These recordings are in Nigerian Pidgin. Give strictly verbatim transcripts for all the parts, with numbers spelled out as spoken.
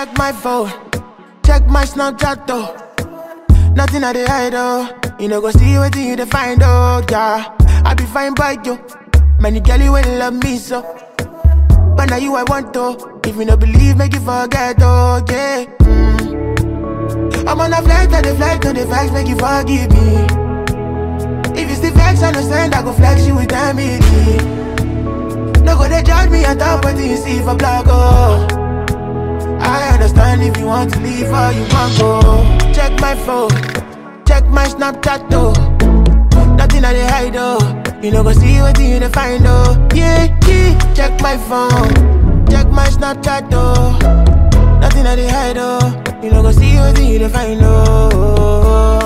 Check my phone, check my Snapchat though. Nothing I dey hide oh. You know go see what you dey find oh yeah. I be fine by you. Many girlie will love me so. But now you I want to. If you no believe, make you forget oh yeah. Mm. I'm on a flight, on the flight, on the facts, make you forgive me. If you still vex, understand I go flex you with family. No go they judge me and talk what you see for blog oh. I understand if you want to leave or you want go. Check my phone, check my Snapchat though. Nothing I dey hide oh. You know go see what you dey find oh. Yeah, yeah. Check my phone, check my Snapchat though. Nothing I dey hide oh. You know go see what you dey find oh.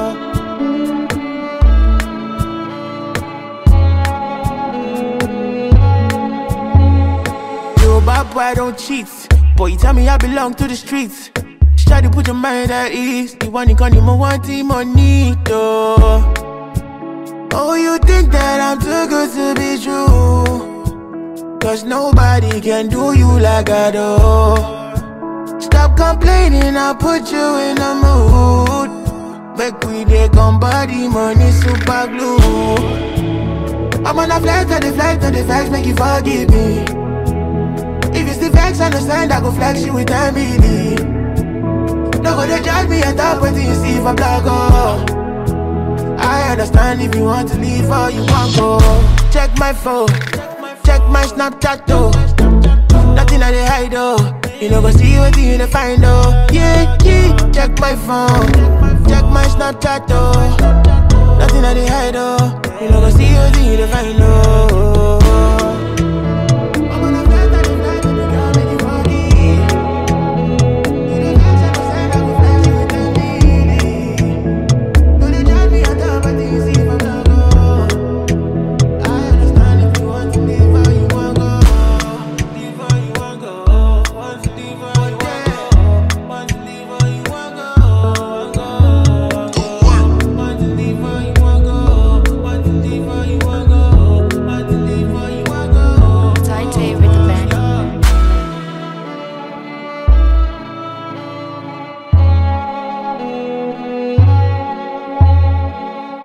Yo, bad boy, I don't cheat. Boy, you tell me I belong to the streets. Try to put your mind at ease. You want it, you want it, money, though. Oh, you think that I'm too good to be true? Cause nobody can do you like I do. Stop complaining, I'll put you in a mood. Make we dey come body, money, super glue. I'm on a flight, on the flight, on the facts, make you forgive me. If you still vex, understand I go flex you with family. No go they judge me and talk what you see for blog oh. I understand if you want to leave or you want go. Check my phone, check my Snapchat though. Nothing I dey hide oh. You know go see what you dey find oh. Yeah, yeah. Check my phone, check my Snapchat though. Nothing I dey hide oh. You know go see what you dey find oh.